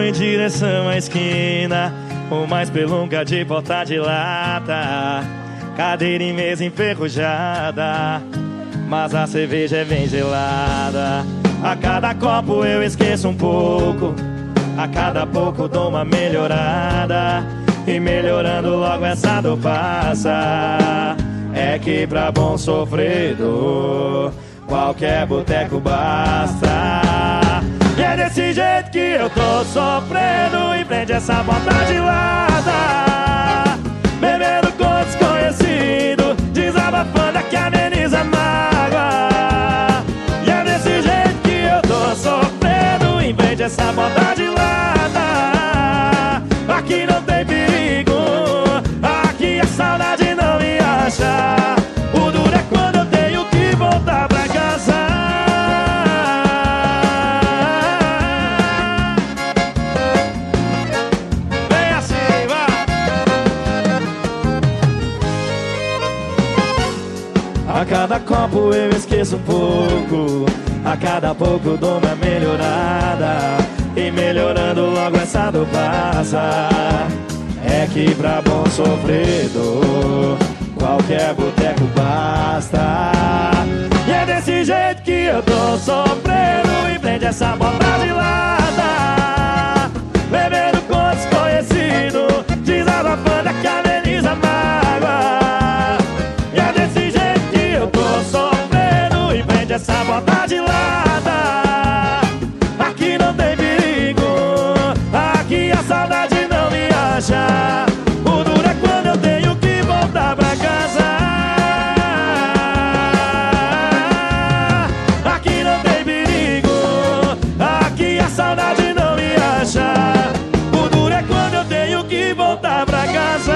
em direção à esquina, uma espelunca de porta de lata, cadeira e mesa enferrujada, mas a cerveja é bem gelada. A cada copo eu esqueço um pouco, a cada pouco dou uma melhorada, e melhorando logo essa dor passa. É que pra bom sofredor qualquer boteco basta. E é desse jeito que eu tô sofrendo em frente a essa porta de lata, bebendo com desconhecido, desabafando aqui ameniza a mágoa. E é desse jeito que eu tô sofrendo em frente a essa porta de lata. Aqui não tem perigo, aqui a saudade não me acha. O duro é quando eu tenho que voltar pra casa. Vem assim, vai. A cada copo eu esqueço um pouco, a cada pouco dou uma melhorada, e melhorando logo essa dor passa. É que pra bom sofredor qualquer boteco basta. E é desse jeito que eu tô sofrendo em frente a essa porta de lata, bebendo com desconhecido, desabafando aqui ameniza a mágoa. E é desse jeito que eu tô sofrendo em frente a essa porta de lata. Aqui não tem perigo, aqui a saudade não me acha. O duro é quando eu tenho que voltar pra casa. Aqui não tem perigo, aqui a saudade não me acha. O duro é quando eu tenho que voltar pra casa.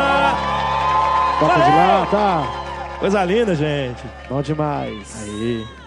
Porta de lata. Coisa linda, gente. Bom demais. Aí.